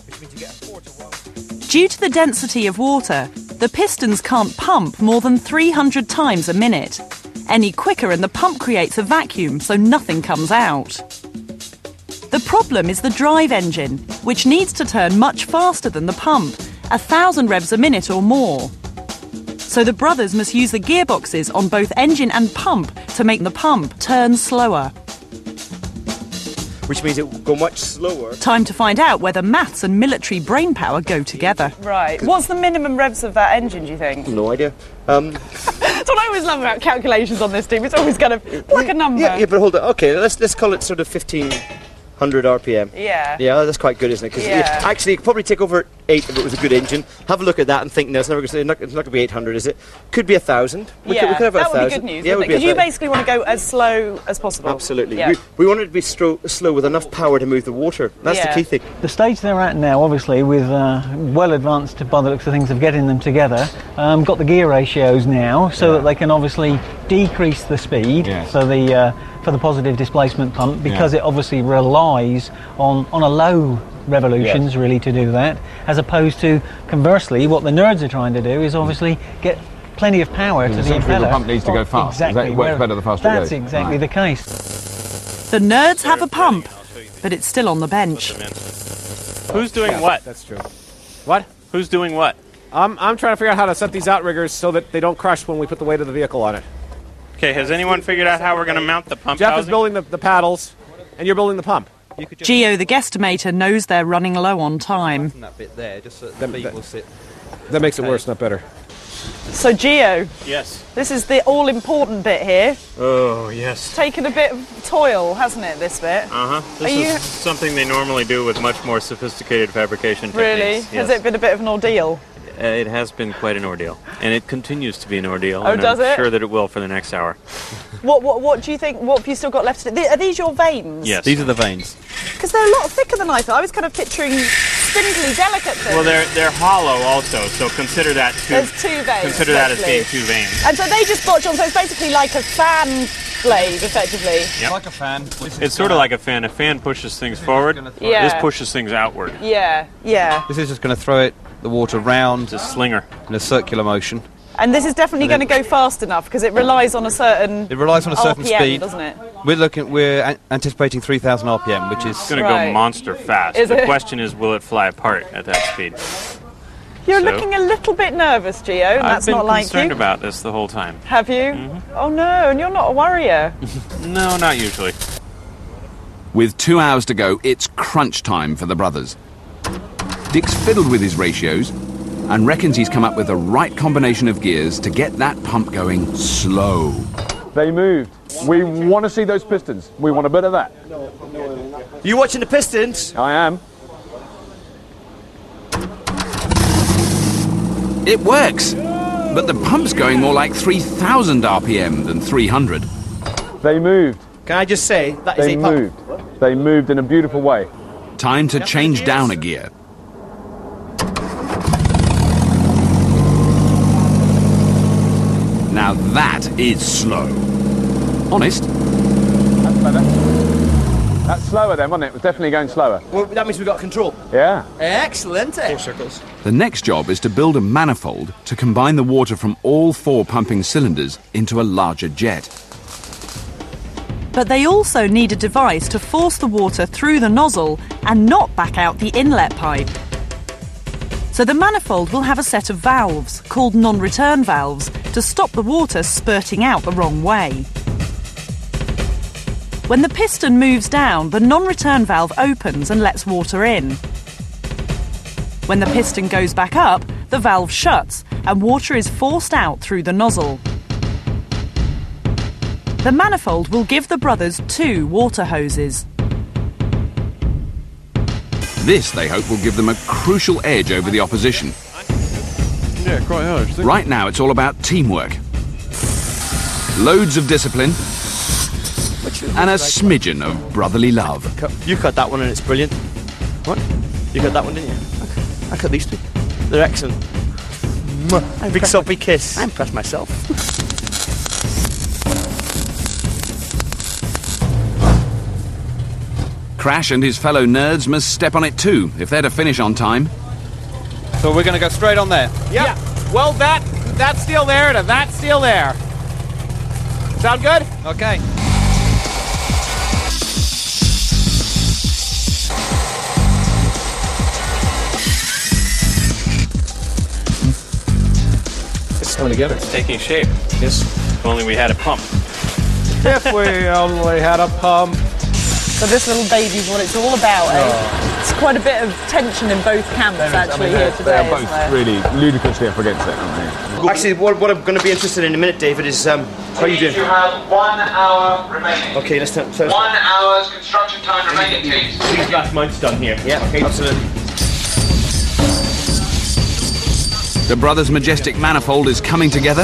Speaker 2: Due to the density of water, the pistons can't pump more than three hundred times a minute. Any quicker and the pump creates a vacuum, so nothing comes out. The problem is the drive engine, which needs to turn much faster than the pump, a thousand revs a minute or more. So the brothers must use the gearboxes on both engine and pump to make the pump turn slower.
Speaker 3: Which means it will go much slower.
Speaker 2: Time to find out whether maths and military brainpower go together. Right. What's the minimum revs of that engine, do you think?
Speaker 3: No idea. Um,
Speaker 2: That's what I always love about calculations on this team. It's always kind of like a number.
Speaker 3: Yeah, yeah, but hold on. Okay, let's let's call it sort of fifteen hundred R P M.
Speaker 2: Yeah.
Speaker 3: Yeah, that's quite good, isn't it? Because
Speaker 2: yeah.
Speaker 3: actually, it could probably take over eight if it was a good engine. Have a look at that and think, no, it's never going to. Not, it's not going to be eight hundred, is it? Could be a thousand. We
Speaker 2: yeah,
Speaker 3: could, we could have
Speaker 2: that
Speaker 3: a
Speaker 2: would
Speaker 3: thousand.
Speaker 2: be good news.
Speaker 3: Yeah,
Speaker 2: Because you basically want to go as slow as possible.
Speaker 3: Absolutely.
Speaker 2: Yeah.
Speaker 3: We, we want it to be stro- slow with enough power to move the water. That's
Speaker 2: yeah.
Speaker 3: the key thing.
Speaker 12: The stage they're at now, obviously, with uh, well advanced by the looks of things of getting them together, um, got the gear ratios now, so yeah. that they can obviously decrease the speed.
Speaker 16: Yes.
Speaker 12: So the uh, for the positive displacement pump, because yeah. it obviously relies on on a low revolutions yes. really to do that, as opposed to conversely what the nerds are trying to do is obviously get plenty of power to the impeller.
Speaker 16: The pump needs to go fast.
Speaker 12: Exactly.
Speaker 16: It works better the faster it goes.
Speaker 12: That's exactly
Speaker 16: right.
Speaker 12: the case.
Speaker 2: The nerds have a pump, but it's still on the bench.
Speaker 17: Who's doing
Speaker 10: yeah,
Speaker 17: what?
Speaker 10: That's true. What?
Speaker 17: Who's doing what?
Speaker 10: I'm I'm trying to figure out how to set these outriggers so that they don't crush when we put the weight of the vehicle on it.
Speaker 17: Okay, has anyone figured out how we're going to mount the pump
Speaker 10: Jeff
Speaker 17: housing?
Speaker 10: is building the, the paddles, and you're building the pump.
Speaker 2: Geo, the guesstimator, knows they're running low on time.
Speaker 11: That bit there, just so that the
Speaker 10: that,
Speaker 11: feet
Speaker 10: that,
Speaker 11: will sit.
Speaker 10: That makes it worse, not better.
Speaker 2: So, Geo.
Speaker 17: Yes.
Speaker 2: This is the all-important bit here.
Speaker 17: Oh, yes.
Speaker 2: It's taken a bit of toil, hasn't it, this bit?
Speaker 17: Uh-huh. This
Speaker 2: Are
Speaker 17: is
Speaker 2: you...
Speaker 17: something they normally do with much more sophisticated fabrication
Speaker 2: really?
Speaker 17: techniques.
Speaker 2: Really? Has yes. it been a bit of an ordeal?
Speaker 17: Uh, it has been quite an ordeal, and it continues to be an ordeal.
Speaker 2: Oh,
Speaker 17: and
Speaker 2: does
Speaker 17: I'm
Speaker 2: it?
Speaker 17: sure that it will for the next hour.
Speaker 2: What, what, what do you think? What have you still got left to do? Are these your veins?
Speaker 17: Yes.
Speaker 11: These are the veins.
Speaker 2: Because they're a lot thicker than I thought. I was kind of picturing spindly, delicate things.
Speaker 17: Well, they're they're hollow also, so consider that two.
Speaker 2: There's two veins.
Speaker 17: Consider that as being two veins.
Speaker 2: And so they just botch on. So it's basically like a fan blade, effectively.
Speaker 17: Yep.
Speaker 16: Like a fan.
Speaker 17: It's sort of like a fan. A fan pushes things forward.
Speaker 2: Yeah.
Speaker 17: This pushes things outward.
Speaker 2: Yeah. Yeah.
Speaker 11: This is just going to throw it the water round.
Speaker 17: It's a slinger
Speaker 11: in a circular motion.
Speaker 2: And this is definitely going to go fast enough because it relies on a certain
Speaker 11: It relies on a certain
Speaker 2: R P M,
Speaker 11: speed,
Speaker 2: doesn't it?
Speaker 11: We're looking. We're an- anticipating three thousand R P M, which is
Speaker 17: going
Speaker 2: right.
Speaker 17: to go monster fast.
Speaker 2: Is
Speaker 17: the
Speaker 2: it?
Speaker 17: question is, will it fly apart at that speed?
Speaker 2: You're
Speaker 17: so,
Speaker 2: looking a little bit nervous, Geo. And
Speaker 17: I've
Speaker 2: that's
Speaker 17: been
Speaker 2: not like you.
Speaker 17: concerned about this the whole time.
Speaker 2: Have you?
Speaker 17: Mm-hmm.
Speaker 2: Oh no, and you're not a worrier.
Speaker 17: No, not usually.
Speaker 1: With two hours to go, it's crunch time for the brothers. Dick's fiddled with his ratios and reckons he's come up with the right combination of gears to get that pump going slow.
Speaker 16: They moved. We want to see those pistons. We want a bit of that.
Speaker 3: You watching the pistons?
Speaker 16: I am.
Speaker 1: It works, but the pump's going more like three thousand R P M than three hundred.
Speaker 16: They moved.
Speaker 3: Can I just say, that is
Speaker 16: they
Speaker 3: a pump.
Speaker 16: moved. They moved in a beautiful way.
Speaker 1: Time to change down a gear. Now that is slow. Honest.
Speaker 16: That's better. That's slower then, wasn't it? It was definitely going slower.
Speaker 3: Well, that means we've got control.
Speaker 16: Yeah.
Speaker 3: Excellent. Four circles.
Speaker 1: The next job is to build a manifold to combine the water from all four pumping cylinders into a larger jet.
Speaker 2: But they also need a device to force the water through the nozzle and not back out the inlet pipe. So the manifold will have a set of valves, called non-return valves, to stop the water spurting out the wrong way. When the piston moves down, the non-return valve opens and lets water in. When the piston goes back up, the valve shuts and water is forced out through the nozzle. The manifold will give the brothers two water hoses.
Speaker 1: This, they hope, will give them a crucial edge over the opposition.
Speaker 9: Yeah, quite harsh.
Speaker 1: Right now, it's all about teamwork. Loads of discipline. And a smidgen of brotherly love.
Speaker 5: You cut that one and it's brilliant. What? You cut that one, didn't you? I cut these two. They're excellent. Mwah. Big soppy kiss. I impressed myself.
Speaker 1: Crash and his fellow nerds must step on it too, if they're to finish on time.
Speaker 11: So we're going to go straight on there.
Speaker 14: Yep. Yeah. Well, that that's still there, and that's still there. Sound good?
Speaker 11: Okay.
Speaker 6: It's coming together.
Speaker 17: It's taking shape. Yes. If only we had a pump.
Speaker 15: If we only had a pump.
Speaker 2: So this little baby's what it's all about, eh?
Speaker 16: Oh.
Speaker 2: It's quite a bit of tension in both camps, actually,
Speaker 16: I mean,
Speaker 2: here
Speaker 16: they
Speaker 2: today,
Speaker 16: are both
Speaker 2: isn't there?
Speaker 16: really ludicrously up against it, aren't they?
Speaker 5: Actually, what, what I'm going to be interested in a minute, David, is um, how are you doing?
Speaker 13: You have one hour remaining.
Speaker 5: Okay, let's turn. So
Speaker 13: One hour's construction time remaining, teams.
Speaker 4: These last month's done here.
Speaker 5: Yeah, okay, absolutely.
Speaker 1: The brothers' majestic manifold is coming together.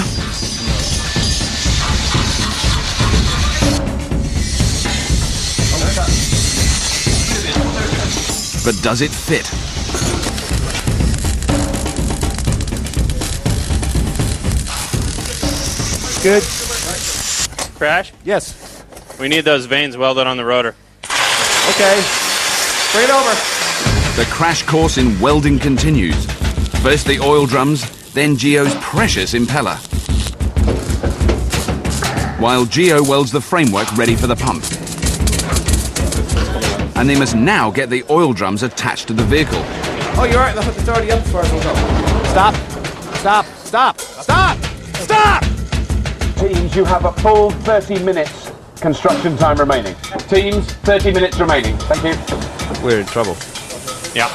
Speaker 1: But does it fit?
Speaker 5: Good.
Speaker 17: Crash?
Speaker 15: Yes.
Speaker 17: We need those vanes welded on the rotor.
Speaker 15: Okay. Bring it over.
Speaker 1: The crash course in welding continues. First the oil drums, then Gio's precious impeller. While Gio welds the framework ready for the pump. And they must now get the oil drums attached to the vehicle.
Speaker 15: Oh, you're right. It's already up as far as we'll go. Stop. Stop. Stop. Stop. Stop.
Speaker 13: Teams, you have a full thirty minutes construction time remaining. Teams, thirty minutes remaining. Thank you.
Speaker 11: We're in trouble.
Speaker 17: Yeah.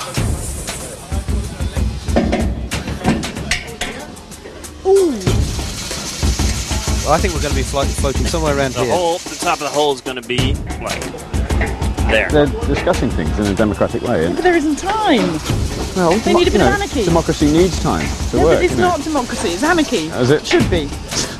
Speaker 2: Ooh.
Speaker 11: Well, I think we're going to be floating, floating somewhere around
Speaker 17: The
Speaker 11: here.
Speaker 17: hole, the top of the hole is going to be like there.
Speaker 16: They're discussing things in a democratic way. And,
Speaker 2: But there isn't time.
Speaker 16: well,
Speaker 2: They need a bit
Speaker 16: you
Speaker 2: of
Speaker 16: know,
Speaker 2: anarchy.
Speaker 16: Democracy needs time to
Speaker 2: Yeah,
Speaker 16: work.
Speaker 2: but it's
Speaker 16: you know.
Speaker 2: not democracy, it's anarchy.
Speaker 16: Is it?
Speaker 2: Should be.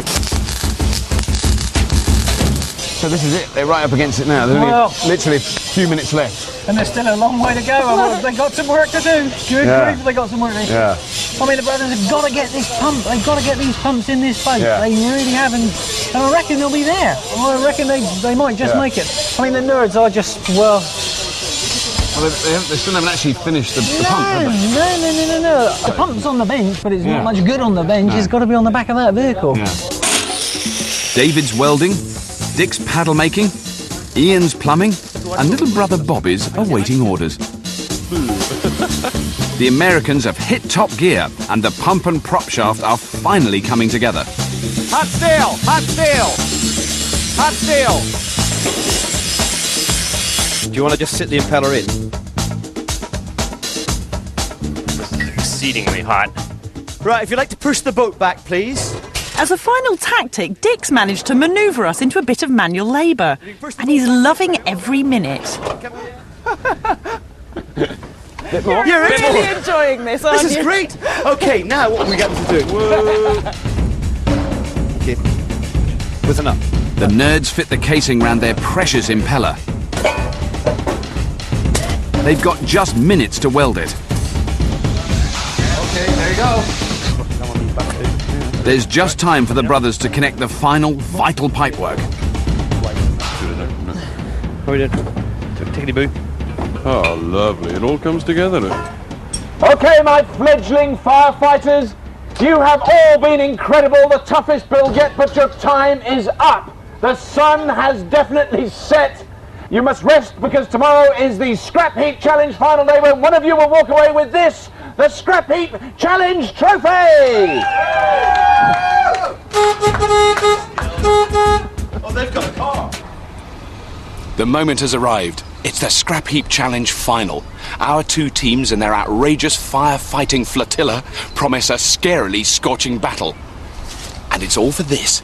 Speaker 16: So this is it. They're right up against it now. There's only
Speaker 12: Well.
Speaker 16: literally a few minutes left.
Speaker 12: And there's still a long way to go. Well, they've got some work to do. Good
Speaker 16: Yeah.
Speaker 12: grief, they've got some work to do.
Speaker 16: Yeah.
Speaker 12: I mean, the brothers have got to get this pump. They've got to get these pumps in this boat.
Speaker 16: Yeah.
Speaker 12: They really haven't. And I reckon they'll be there. I reckon they they might just
Speaker 16: Yeah.
Speaker 12: make it. I mean, the nerds are just, well...
Speaker 16: Well, they, they, haven't, they still haven't actually finished the, the
Speaker 12: No,
Speaker 16: pump, have
Speaker 12: no,
Speaker 16: they?
Speaker 12: no, no, no, no. The pump's on the bench, but it's
Speaker 16: Yeah.
Speaker 12: not much good on the bench.
Speaker 16: No.
Speaker 12: It's got to be on the back of that vehicle.
Speaker 16: Yeah.
Speaker 1: David's welding, Dick's paddle making, Ian's plumbing, and little brother Bobby's awaiting orders. The Americans have hit top gear, and the pump and prop shaft are finally coming together.
Speaker 14: Hot steel! Hot steel! Hot steel!
Speaker 11: Do you want to just sit the impeller in?
Speaker 17: This is exceedingly hot.
Speaker 5: Right, if you'd like to push the boat back, please.
Speaker 2: As a final tactic, Dick's managed to manoeuvre us into a bit of manual labour. And he's loving every minute.
Speaker 5: You're
Speaker 2: You're
Speaker 5: in
Speaker 2: really
Speaker 5: more.
Speaker 2: enjoying this, aren't
Speaker 5: This is
Speaker 2: you?
Speaker 5: great. Okay, now what are we getting to do? Whoa. Okay. With enough.
Speaker 1: The nerds fit the casing round their precious impeller. They've got just minutes to weld it.
Speaker 15: Okay, there you go.
Speaker 1: There's just time for the brothers to connect the final, vital pipework.
Speaker 5: How are we doing? Tickety boo.
Speaker 9: Oh, lovely. It all comes together now.
Speaker 13: Okay, my fledgling firefighters, you have all been incredible, the toughest build yet, but your time is up. The sun has definitely set. You must rest because tomorrow is the Scrap Heap Challenge final day where one of you will walk away with this, the Scrap Heap Challenge Trophy!
Speaker 5: Oh, they've got a car.
Speaker 1: The moment has arrived. It's the Scrap Heap Challenge final. Our two teams and their outrageous firefighting flotilla promise a scarily scorching battle. And it's all for this.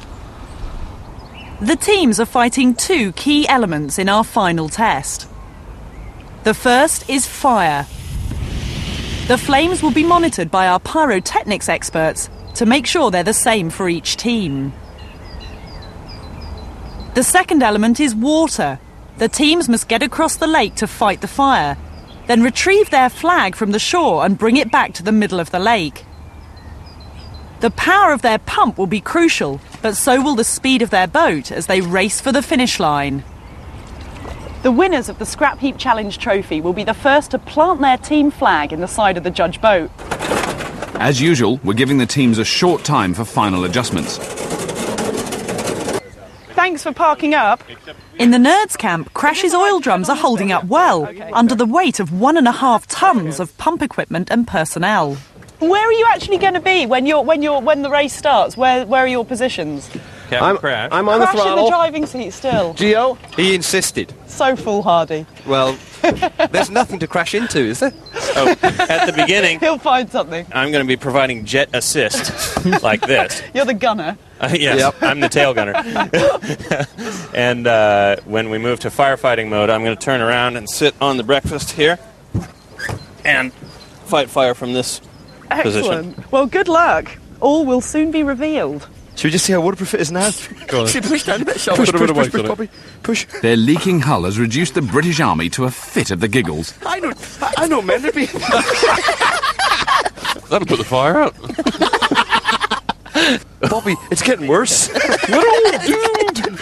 Speaker 2: The teams are fighting two key elements in our final test. The first is fire. The flames will be monitored by our pyrotechnics experts to make sure they're the same for each team. The second element is water. The teams must get across the lake to fight the fire, then retrieve their flag from the shore and bring it back to the middle of the lake. The power of their pump will be crucial, but so will the speed of their boat as they race for the finish line. The winners of the Scrap Heap Challenge trophy will be the first to plant their team flag in the side of the judge boat.
Speaker 1: As usual, we're giving the teams a short time for final adjustments.
Speaker 2: Thanks for parking up. In the Nerds camp, Crash's oil drums are holding up well, under the weight of one and a half tons of pump equipment and personnel. Where are you actually going to be when you're when you're when the race starts? Where where are your positions?
Speaker 11: I'm,
Speaker 17: Crash.
Speaker 11: I'm on the
Speaker 2: Crash
Speaker 11: throttle.
Speaker 2: in the driving seat still.
Speaker 11: Gio? He insisted.
Speaker 2: So foolhardy.
Speaker 11: Well, there's nothing to crash into, is there?
Speaker 17: Oh, at the beginning,
Speaker 2: He'll find something.
Speaker 17: I'm going to be providing jet assist like this.
Speaker 2: You're the gunner.
Speaker 17: Uh, yes,
Speaker 11: Yep.
Speaker 17: I'm the tail gunner. And uh, when we move to firefighting mode, I'm going to turn around and sit on the breakfast here and fight fire from this
Speaker 2: Excellent.
Speaker 17: position.
Speaker 2: Well, good luck. All will soon be revealed.
Speaker 11: Should we just see how waterproof it is now?
Speaker 9: Go on.
Speaker 11: Should we push down a bit, shall
Speaker 9: Push,
Speaker 11: we?
Speaker 9: put a bit of
Speaker 11: push,
Speaker 9: weight
Speaker 11: push,
Speaker 9: on it.
Speaker 11: Bobby. Push.
Speaker 1: Their leaking hull has reduced the British Army to a fit of the giggles.
Speaker 11: I know, I, I know, men. Be...
Speaker 9: That'll put the fire out.
Speaker 11: Bobby, it's getting worse.
Speaker 9: We're all doomed.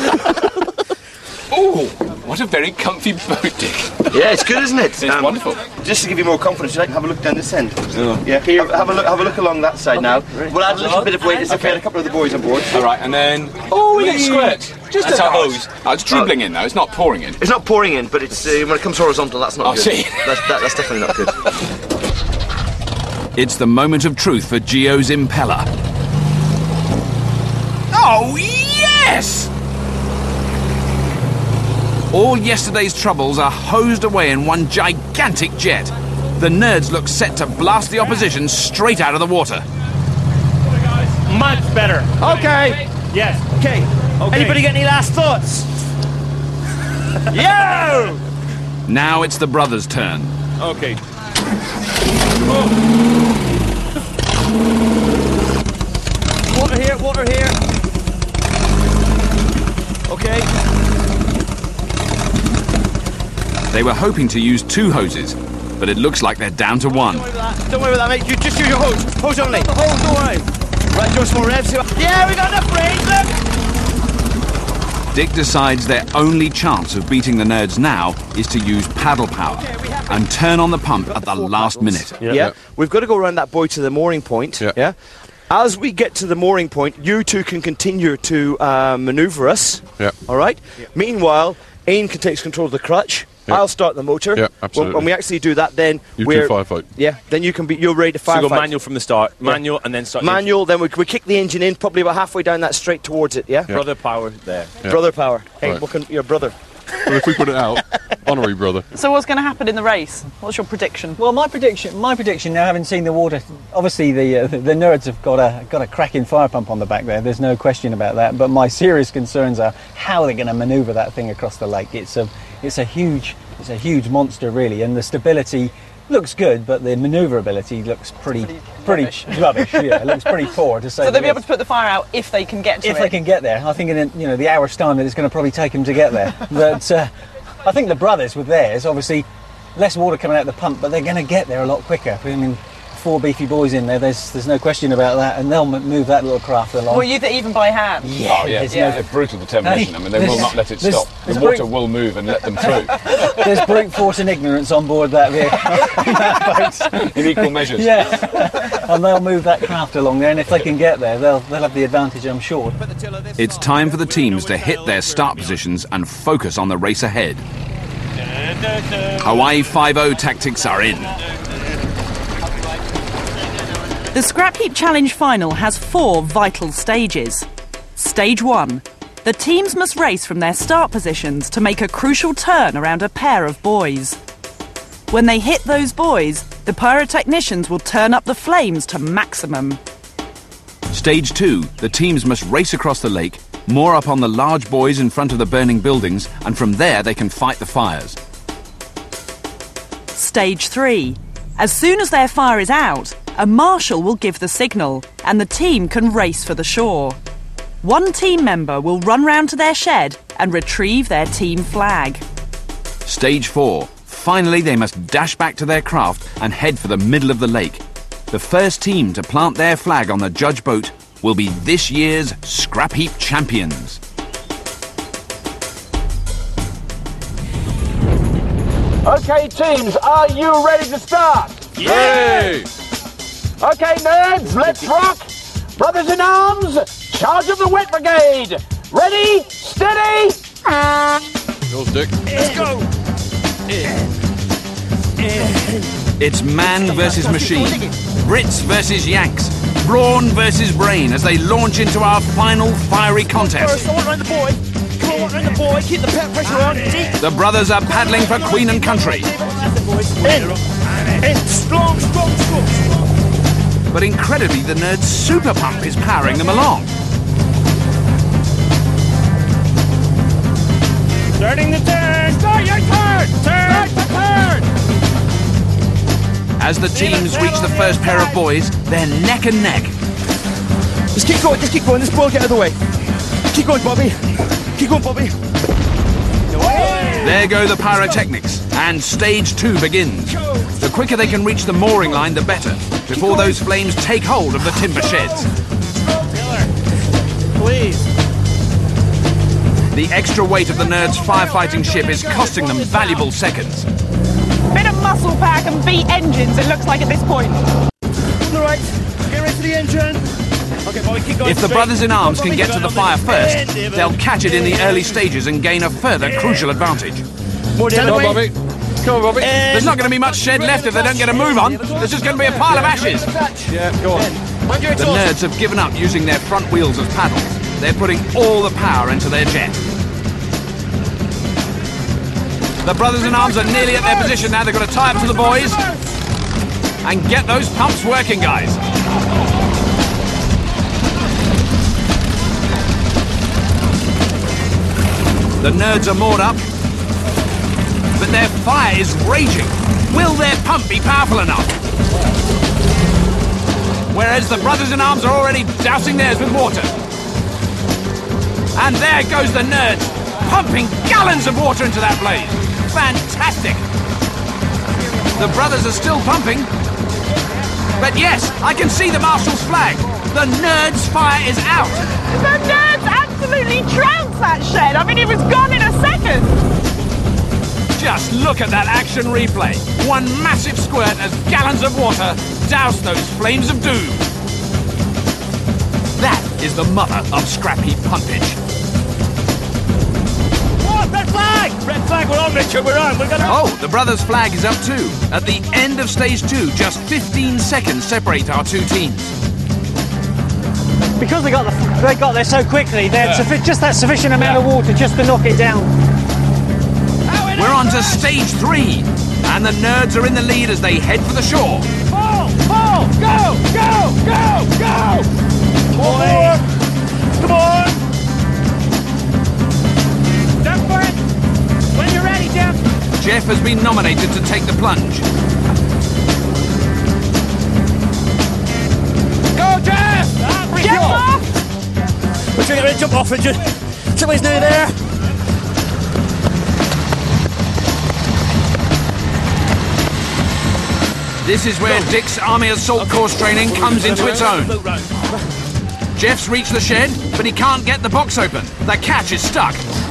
Speaker 16: Oh, what a very comfy boat, Dick.
Speaker 11: Yeah, it's good, isn't it?
Speaker 16: It's wonderful.
Speaker 11: Just to give you more confidence, you like have a look down this end. Oh. Yeah, here, have, have a look. Have a look along that side now. We'll add a little bit of weight as if we had a couple of the boys on board.
Speaker 16: All right, and then oh, we get squirt. Just that's
Speaker 11: a
Speaker 16: our
Speaker 11: dot.
Speaker 16: hose. Oh, it's dribbling in though. It's not pouring in.
Speaker 11: It's not pouring in, but it's uh, when it comes horizontal, that's not
Speaker 16: I
Speaker 11: good.
Speaker 16: see.
Speaker 11: That's, that, that's definitely not good.
Speaker 1: It's the moment of truth for Gio's impeller.
Speaker 16: Oh yes!
Speaker 1: All yesterday's troubles are hosed away in one gigantic jet. The Nerds look set to blast the opposition straight out of the water.
Speaker 4: Much better.
Speaker 10: Okay.
Speaker 4: Yes.
Speaker 10: Okay.
Speaker 4: Okay.
Speaker 10: Anybody got any last thoughts?
Speaker 4: Yo!
Speaker 1: Now it's the brothers' turn.
Speaker 4: Okay.
Speaker 10: Water here, water here. Okay.
Speaker 1: They were hoping to use two hoses, but it looks like they're down to one.
Speaker 10: Don't worry about that, don't worry about that mate. You just use your hose. Hose only. The hose, don't worry. Right, do some more revs. Yeah, we got enough range, look.
Speaker 1: Dick decides their only chance of beating the Nerds now is to use paddle power and turn on the pump at the last minute.
Speaker 11: Yeah. yeah. We've got to go around that buoy to the mooring point.
Speaker 9: Yeah.
Speaker 11: yeah? As we get to the mooring point, you two can continue to uh, manoeuvre us.
Speaker 9: Yeah.
Speaker 11: All right? Yeah. Meanwhile, Ian can take control of the clutch.
Speaker 9: Yeah.
Speaker 11: I'll start the motor.
Speaker 9: Yeah, absolutely.
Speaker 11: When, when we actually do that, then
Speaker 9: You
Speaker 11: we're
Speaker 9: two firefight.
Speaker 11: Yeah. Then you can be. You're ready to
Speaker 4: So
Speaker 11: firefight.
Speaker 4: you go manual from the start.
Speaker 11: Yeah.
Speaker 4: Manual and then start.
Speaker 11: Manual. Then we, we kick the engine in, probably about halfway down that straight towards it. Yeah.
Speaker 4: Yeah. Brother power there.
Speaker 9: Yeah.
Speaker 11: Brother power. Hey,
Speaker 9: Right.
Speaker 11: what can, your brother.
Speaker 9: Well, if we put it out, honorary brother.
Speaker 2: So what's going to happen in the race? What's your prediction?
Speaker 12: Well, my prediction, my prediction. Now, having seen the water, obviously the uh, the Nerds have got a got a cracking fire pump on the back there. There's no question about that. But my serious concerns are how they're going to manoeuvre that thing across the lake. It's a it's a huge it's a huge monster really, and the stability looks good, but the manoeuvrability looks pretty pretty
Speaker 2: rubbish.
Speaker 12: rubbish. Yeah, it looks pretty poor to say.
Speaker 2: So
Speaker 12: the
Speaker 2: they'll be able
Speaker 12: least.
Speaker 2: to put the fire out if they can get to
Speaker 12: If
Speaker 2: it.
Speaker 12: they can get there. I think in you know the hour's time that it's going to probably take them to get there. But uh, I think the brothers with theirs, obviously less water coming out of the pump, but they're going to get there a lot quicker. I mean, four beefy boys in there, there's there's no question about that, and they'll m- move that little craft along.
Speaker 2: Well, you th- even by hand.
Speaker 12: Yeah,
Speaker 16: Oh, yeah.
Speaker 12: there's
Speaker 16: yeah.
Speaker 12: no-
Speaker 16: They're brutal determination. I mean, they will
Speaker 12: There's-
Speaker 16: not let it
Speaker 12: there's-
Speaker 16: stop. The
Speaker 12: there's
Speaker 16: water
Speaker 12: brute-
Speaker 16: will move and let them through
Speaker 12: There's brute force and ignorance on board that vehicle. that boat.
Speaker 16: in equal measures.
Speaker 12: Yeah, and they'll move that craft along there, and if they can get there, they'll they'll have the advantage, I'm sure.
Speaker 1: It's time for the teams to hit their start positions and focus on the race ahead. Hawaii five-oh tactics are in.
Speaker 2: The Scrap Heap Challenge final has four vital stages. Stage one. The teams must race from their start positions to make a crucial turn around a pair of buoys. When they hit those buoys, the pyrotechnicians will turn up the flames to maximum.
Speaker 1: Stage two. The teams must race across the lake, moor up on the large buoys in front of the burning buildings, and from there they can fight the fires.
Speaker 2: stage three. As soon as their fire is out, a marshal will give the signal and the team can race for the shore. One team member will run round to their shed and retrieve their team flag.
Speaker 1: Stage four. Finally, they must dash back to their craft and head for the middle of the lake. The first team to plant their flag on the judge boat will be this year's Scrap Heap champions.
Speaker 13: Okay, teams, are you ready to start?
Speaker 9: Yay!
Speaker 13: Okay, nerds, let's rock! Brothers in arms, charge of the Wet Brigade! Ready, steady!
Speaker 9: Yours, Dick.
Speaker 4: Let's go!
Speaker 1: It's man versus machine. Brits versus Yanks. Brawn versus brain as they launch into our final fiery contest.
Speaker 4: First, I want round the boy. Come on, want round the boy. Keep the pet pressure on.
Speaker 1: The brothers are paddling for Queen and Country.
Speaker 4: In! In! Strong, strong, strong, strong.
Speaker 1: But incredibly, the nerd's super pump is powering them along.
Speaker 4: Starting the turn! Start your turn! Turn! Start the turn!
Speaker 1: As the teams reach the first pair of buoys, they're neck and neck.
Speaker 10: Just keep going, just keep going. This ball get out of the way. Keep going, Bobby. Keep going, Bobby.
Speaker 1: There go the pyrotechnics, and stage two begins. The quicker they can reach the mooring line, the better, before those flames take hold of the timber sheds.
Speaker 4: Please.
Speaker 1: The extra weight of the nerds' firefighting ship is costing them valuable seconds.
Speaker 2: Bit of muscle power can beat engines, it looks like at this point.
Speaker 4: All right, get ready for the engine. Okay, Bobby, keep going.
Speaker 1: If the brothers in arms can get to the fire first, they'll catch it in the early stages and gain a further crucial advantage.
Speaker 4: More
Speaker 9: Come on, Bobby. Come on, Bobby.
Speaker 1: There's not going to be much shed left if they don't get a move on. There's just going to be a pile of ashes.
Speaker 9: Yeah, go on.
Speaker 1: The nerds have given up using their front wheels as paddles. They're putting all the power into their jet. The brothers in arms are nearly at their position now. They've got to tie up to the buoys and get those pumps working, guys. The nerds are moored up, but their fire is raging. Will their pump be powerful enough? Whereas the brothers in arms are already dousing theirs with water. And there goes the nerds, pumping gallons of water into that blaze. Fantastic! The brothers are still pumping. But yes, I can see the marshal's flag. The nerds' fire is out.
Speaker 2: The nerds absolutely trounced that shed. I mean, it was gone in a second.
Speaker 1: Just look at that action replay. One massive squirt as gallons of water douse those flames of doom. That is the mother of Scrap Heap pumpage.
Speaker 4: Red flag! Red flag, we're on, Richard, we're on. We're gonna...
Speaker 1: Oh, the brothers' flag is up too. At the end of stage two, just fifteen seconds separate our two teams.
Speaker 12: Because they got the, they got there so quickly, they had yeah. just that sufficient amount yeah. of water just to knock it down.
Speaker 1: We're on to stage three, and the nerds are in the lead as they head for the shore.
Speaker 4: Pull! Pull! Go! Go! Go! Go! More! More. Come on! Jump for it! When you're ready, Jeff!
Speaker 1: Jeff has been nominated to take the plunge.
Speaker 4: Go, Jeff! Ah,
Speaker 2: Jeff off!
Speaker 4: We're trying to get ready to jump off, Richard. Somebody's near there.
Speaker 1: This is where Dick's Army Assault Course training comes into its own. Jeff's reached the shed, but he can't get the box open. The catch is stuck.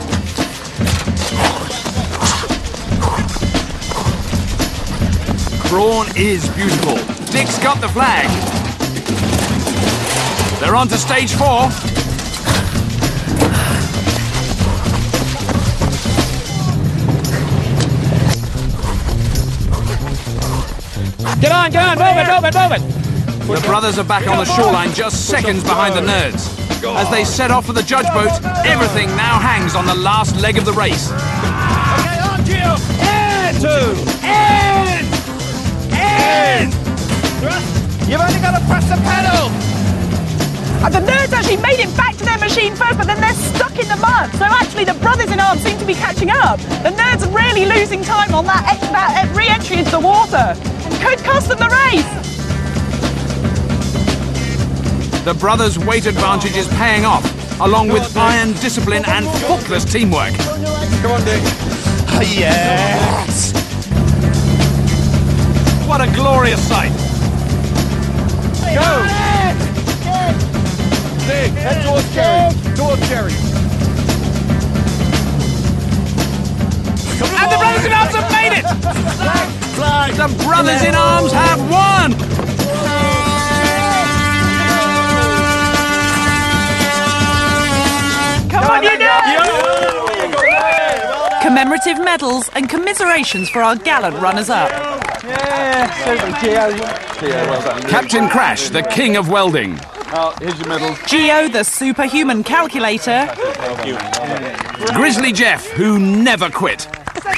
Speaker 1: Brawn is beautiful. Dick's got the flag. They're on to stage four.
Speaker 14: Get on, get on, move it, move it, move it!
Speaker 1: The brothers are back on the shoreline just seconds behind the nerds. As they set off for the judge boat, everything now hangs on the last leg of the race.
Speaker 4: Okay, on, Gio! In! Two! In! In! You've only got to press the pedal!
Speaker 2: And the nerds actually made it back to their machine first, but then they're stuck in the fun. So actually the brothers in arms seem to be catching up. The nerds are really losing time on that, ex- that re-entry into the water. Could cost them the race.
Speaker 1: The brothers' weight advantage is paying off, along with iron discipline and faultless teamwork.
Speaker 5: Come on, Dick. Yes!
Speaker 1: What a glorious sight.
Speaker 16: Go! Dig, head towards Jerry. Towards Jerry.
Speaker 1: And the brothers in arms have made it!
Speaker 16: Flag! Flag!
Speaker 1: The brothers in arms have won!
Speaker 2: Come on, you know! Commemorative medals and commiserations for our gallant runners-up.
Speaker 16: Yeah, super, Gio. Gio, well done.
Speaker 1: Captain Crash, the king of welding.
Speaker 16: Oh, here's your medal.
Speaker 2: Gio, the superhuman calculator.
Speaker 16: Thank you.
Speaker 1: Grizzly Jeff, who never quit.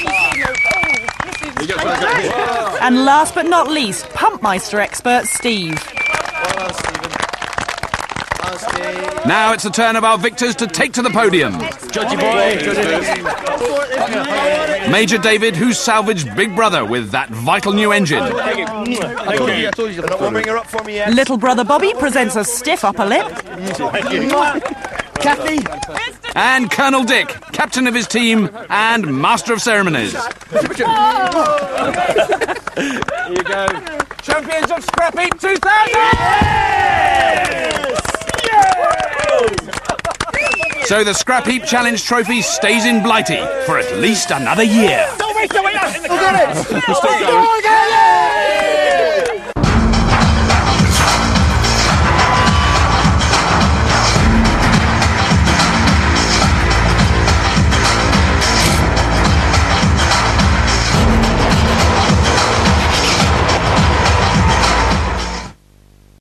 Speaker 2: And last but not least, Pumpmeister expert Steve.
Speaker 1: Now it's the turn of our victors to take to the podium.
Speaker 5: Judgy boy.
Speaker 1: Major David, who salvaged Big Brother with that vital new engine.
Speaker 5: I told you, I told you. Not bring her up for me yet.
Speaker 2: Little brother Bobby presents a stiff upper lip.
Speaker 10: Kathy.
Speaker 1: And Colonel Dick, captain of his team and master of ceremonies.
Speaker 16: Here you go. Champions of Scrap Heap two thousand!
Speaker 1: Yes! So the Scrap Heap Challenge trophy stays in Blighty for at least another year.
Speaker 16: Don't wait, don't wait! We'll get it! We'll get it!